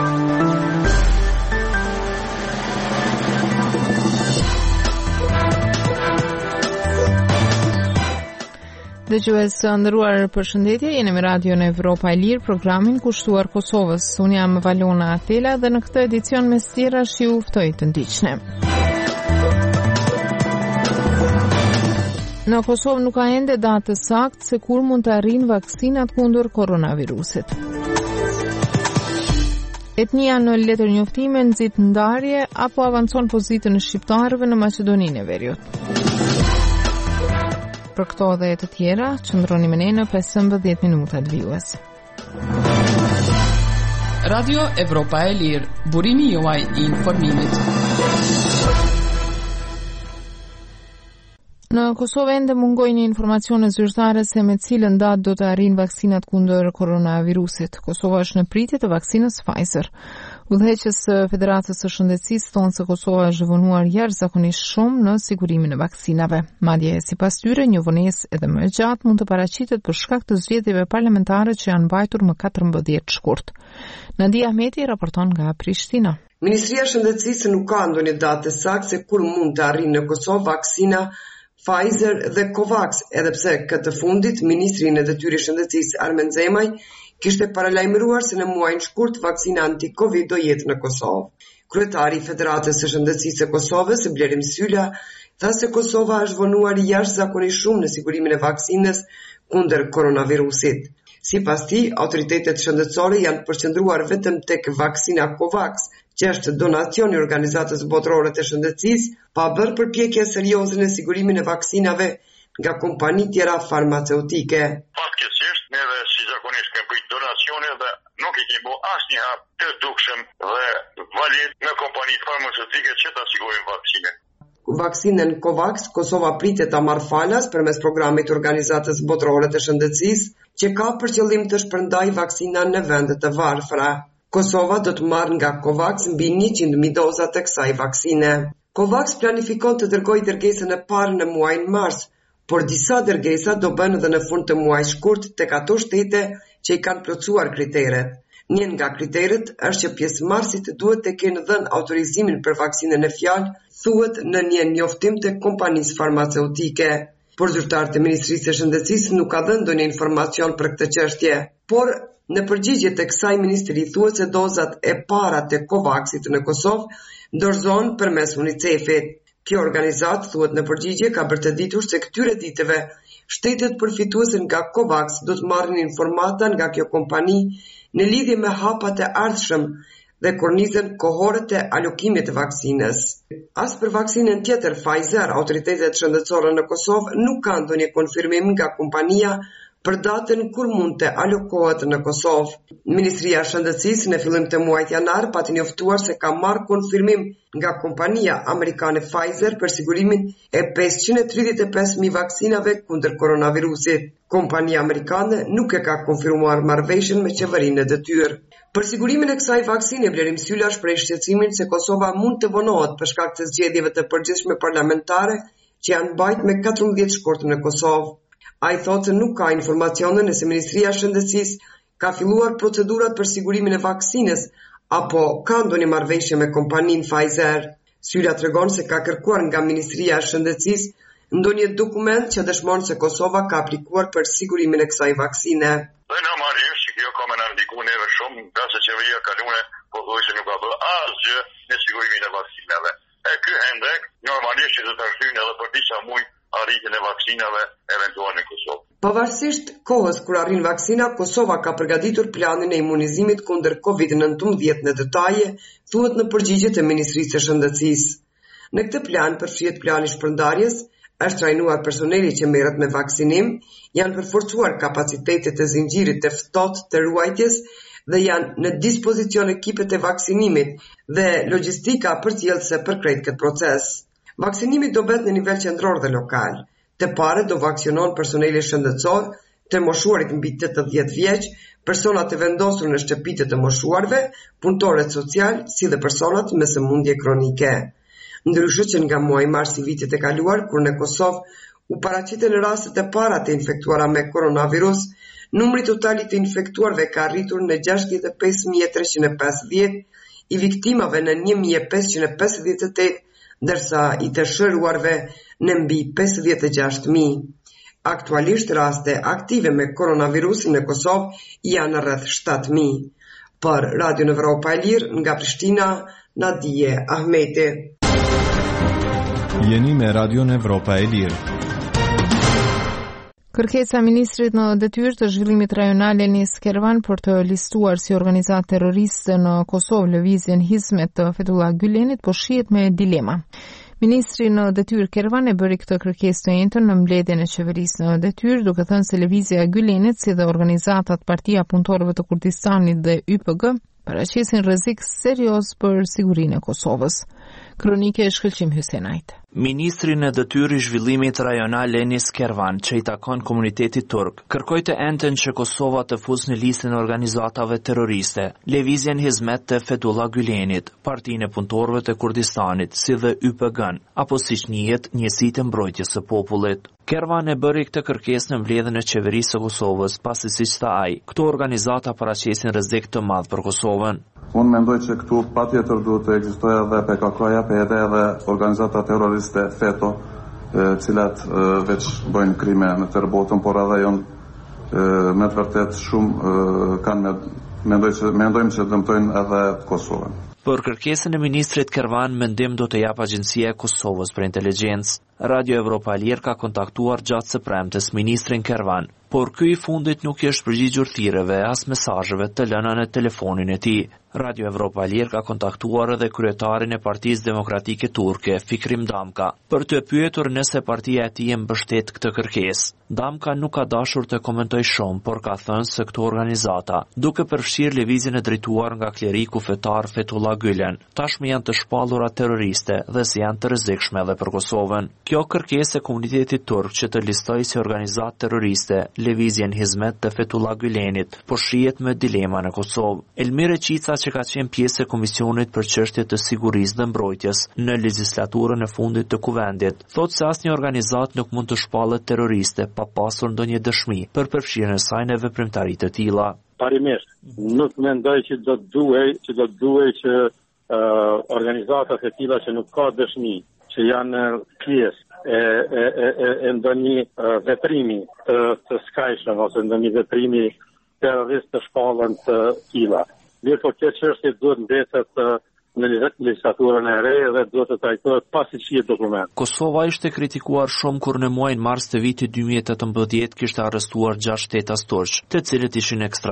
Dëgjues të nderuar, përshëndetje, jeni me Radion Evropa e Lirë, programin kushtuar Kosovës. Unë jam Valona Atela dhe në këtë edicion me stjerash ju ftoj të ndiqni. Në Kosovë nuk ka ende datë saktë se kur mund të arrijnë vaksinat kundër koronavirusit. Etnia në letër njoftime nxit ndarje apo avancon pozitën e shqiptarëve në Maqedoninë e Veriut. Për këto dhe të tjera, qëndroni me ne në 15 minutat vijues. Radio Evropa e Lirë, burimi juaj I informimit. Në Kosovë ende mungojnë informacione zyrtare se me cilën datë do të arrijnë vaksinat kundër koronavirusit. Kosova është në pritje të vaksinës Pfizer. Udhëheqës Federatës së Shëndetësisë thonë se Kosova është vonuar jashtëzakonisht shumë në sigurimin e vaksinave. Madje sipas tyre, një vonesë edhe më e gjatë mund të paraqitet për shkak të zgjedhjeve parlamentare që janë mbajtur më 14 shkurt. Nadia Ahmeti raporton nga Prishtina. Ministria e Shëndetësisë nuk ka ndonjë datë saktë se kur mund të arrijnë në Kosovë vaksina Pfizer dhe Covax, edhe pse këtë fundit ministri në detyrë i shëndetësisë Armen Zemaj kishte paralajmëruar se në muajin shkurt vaksina anti-Covid do jetë në Kosovë. Kryetari I Federatës së Shëndetësisë së Kosovës, Blerim Sylla, tha se Kosova është vonuar jashtëzakonisht shumë në sigurimin e vaksinës kundër koronavirusit. Sipas tij, autoritetet shëndetësore janë përqendruar vetëm tek vaksina Covax, që është donacion I Organizatës Botërore të Shëndetësisë, pa bërë përpjekje serioze në sigurimin e vaksinave nga kompani tjera farmaceutike. Fatkeqësisht, neve si zakonisht kemi bëjt donacione dhe nuk I kemi bërë asnjëherë të dukshëm dhe valid në kompani farmaceutike që ta sigurojnë vaksinën. Vaksinën Covax, Kosova pritet ta marrë falas përmes programit të Organizatës Botërore të Shëndetësisë, që ka për qëllim të shpërndajë vaksina në vende të varfra. Kosova do të marrë nga Covax mbi 100.000 doza të kësaj vaksine. Covax planifikon të dërgojë dërgesën e parë në muajin mars, por disa dërgesa do bëhen edhe në fund të muajit shkurt tek ato shtete që I kanë plotësuar kriteret. Një nga kriteret është që pjesëmarrësit duhet të kenë dhënë autorizimin për vaksinën e fjalë, thuhet në një njoftim të kompanisë farmaceutike. Por zyrtarët e Ministrisë së Shëndetësisë nuk ka dhënë ndonjë informacion për këtë çështje. Por në përgjigje të kësaj ministri thuhet se dozat e para të Covaxit në Kosovë dorëzohen përmes UNICEF-it. Kjo organizatë, thuhet në përgjigje, ka bërë të ditur se këtyre ditëve shtetet përfituese nga Covax do të marrin informata nga kjo kompani në lidhje me hapat e ardhshëm dhe kornizën kohore të alokimit të vaksinës. As për vaksinën tjetër Pfizer, autoritetet shëndetësore në Kosovë nuk kanë ndonjë konfirmim nga kompania për datën kur mund të alokohet në Kosovë. Ministria e Shëndetësisë në fillim të muajit janar pati njoftuar se ka marrë konfirmim nga kompania amerikane Pfizer për sigurimin e 535.000 vaksinave kundër koronavirusit. Kompania amerikane nuk e ka konfirmuar marrëveshjen me qeverinë e detyrë. Për sigurimin e kësaj vaksine, Blerim Sylla shpreh shqetësimin se Kosova mund të vonohet për shkak të zgjedhjeve të përgjithshme parlamentare që janë mbajtur me 14 shkurt në Kosovë. Ai thotë se nuk ka informacione nëse Ministria e Shëndetësisë ka filluar procedurat për sigurimin e vaksinës apo ka ndonjë marrëveshje me kompaninë Pfizer. Sylla tregon se ka kërkuar nga Ministria e Shëndetësisë ndonjë dokument që dëshmon se Kosova ka aplikuar për sigurimin e kësaj vaksine. Dhe normalisht që kjo ka më ndikuar neve shumë, nga se qeveria kaluane pothuajse nuk ka bërë asgjë në sigurimin e vaksinave. Ky hendek normalisht që do të shtyjnë edhe për disa muaj arritjen e vaksinave eventual në Kosovë. Pavarësisht kohës kur arrin vaksina, Kosova ka përgatitur planin e imunizimit kundër COVID-19 në detaje, thuhet në përgjigje të Ministrisë së Shëndetësisë. Në këtë plan përfshihet plani shpërndarjes, është trajnuar personeli që merret me vaksinim, janë përforcuar kapacitetet e zinxhirit të ftohtë të ruajtjes dhe janë në dispozicion ekipet e vaksinimit dhe logjistika përcjellëse për krejt këtë proces. Vaksinimi do bëhet në nivel qendror dhe lokal. Të pare do vaksionon personeli shëndetësor, të moshuarit mbi 80 vjeç, personat e vendosur në shtëpitë të moshuarve, punëtorët social, si dhe personat me sëmundje kronike. Ndryshe që nga muaji mars I vitit e kaluar, kur në Kosovë u paraqiten rastet e para të infektuara me koronavirus, numri total i të infektuarve ka arritur në 65.350, i viktimave në 1.558, ndërsa i të shëruarve në mbi 56.000. Aktualisht raste aktive me koronavirusin në Kosovë janë rreth 7.000. Për Radio Evropa e Lirë nga Prishtina, Nadije Ahmeti. Jeni me Radio Evropa e Lirë. Kërkesa ministrit në detyrë të zhvillimit rajonal Enis Kervan për të listuar si organizatë terroriste në Kosovë lëvizjen Hizmet të Fethullah Gülenit po shihet me dilema. Ministri në detyrë Kervan e bëri këtë kërkesë të njëjtën në mbledhjen e qeverisë në detyrë, duke thënë se lëvizja e Gülenit si dhe organizatat Partia Punëtorëve të Kurdistanit dhe YPG paraqesin rrezik serioz për sigurinë e Kosovës. Kronike e Shkëlqim Hysenajt. Ministri në detyrë i zhvillimit rajonal Enis Kervan, që i takon komunitetit turk, kërkoi të enten që Kosova të fusë në listën e organizatave terroriste, lëvizjen Hizmet të Fethullah Gülenit, Partinë e Punëtorëve të Kurdistanit, si dhe YPG-n, apo siç njihet Njësitë e Mbrojtjes së Popullit. Kervan e bëri këtë kërkesë në mbledhjen e qeverisë së Kosovës, pasi siç tha ai, këto organizata paraqesin rrezik të madh për Kosovën. Unë mendoj që këtu patjetër duhet të ekzistojë edhe PKK-ja, PD edhe organizata terroriste FETO, cilat veç bëjnë krime në tërë botën, por edhe janë me të vërtet shumë kanë mendojmë që dëmtojnë edhe Kosovën. Për kërkesën e ministrit Kervan, mendim do të jap Agjencia e Kosovës për Inteligjencë. Radio Evropa e Lirë ka kontaktuar gjatë së premtes ministrin Kervan, por ky i fundit nuk i është përgjigjur thirrjeve as mesazheve të lëna në telefonin e tij. Radio Evropa e Lirë ka kontaktuar edhe kryetarin e Partisë Demokratike Turke, Fikrim Damka, për të pyetur nëse partia e tij e mbështet këtë kërkesë. Damka nuk ka dashur të komentoj shumë, por ka thënë se këto organizata, duke përfshirë lëvizjen e drejtuar nga kleriku fetar Fethullah Gülen, tashmë janë të shpallura terroriste dhe se janë të rrezikshme edhe për Kosovën. Kjo kërkesë e komunitetit turk që të listojë si organizatë terroriste lëvizjen Hizmet të Fethullah Gülenit, po shihet me dilema në Kosovë. Elmir Eqica, që ka qenë pjesë e Komisionit për çështjet të sigurisë dhe mbrojtjes në legjislaturën e fundit të kuvendit, thotë se asnjë organizatë nuk mund të shpallet terroriste pa pasur ndonjë dëshmi për përfshirjen e saj në veprimtari të tilla. Parimisht, nuk mendoj që do të duhej që organizatat e tilla që nuk ka dëshmi, që janë pjesë e ndonjë veprimi të skajshëm ose ndonjë veprimi terrorist të shpallën të tilla. Mirë, po kjo çështje duhet mbetet në legjislaturën e re dhe duhet të trajtohet pasi shihet dokument. Kosova ishte kritikuar shumë kur në muajin mars të vitit 2018 kishte arrestuar 6 shtetas turq, të cilët ishin